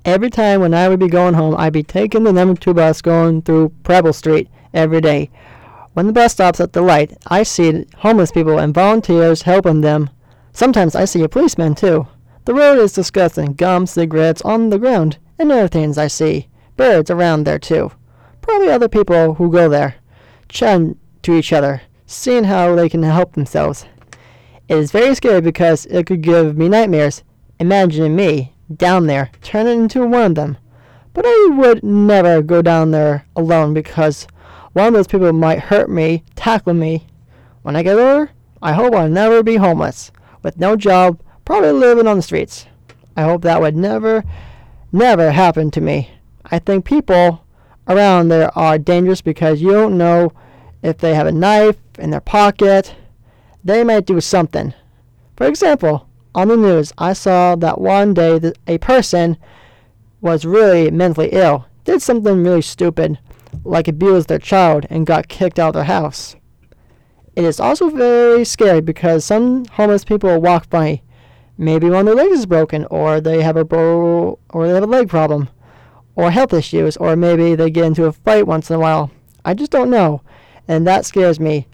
Every time when I would be going home, I'd be taking the number 2 bus going through Preble Street every day. When the bus stops at the light, I see homeless people and volunteers helping them. Sometimes I see a policeman too. The road is disgusting. Gum, cigarettes on the ground, and other things I see. Birds around there too. Probably other people who go there, chatting to each other, seeing how they can help themselves. It is very scary because it could give me nightmares, imagining me down there, turning into one of them. But I would never go down there alone because one of those people might hurt me, tackle me. When I get older, I hope I'll never be homeless, with no job, probably living on the streets. I hope that would never happen to me. I think people around there are dangerous because you don't know if they have a knife in their pocket. They might do something. For example, on the news, I saw that one day that a person was really mentally ill, did something really stupid, like abused their child and got kicked out of their house. It is also very scary because some homeless people walk funny. Maybe one of their legs is broken, or they have a leg problem, or health issues, or maybe they get into a fight once in a while. I just don't know, and that scares me.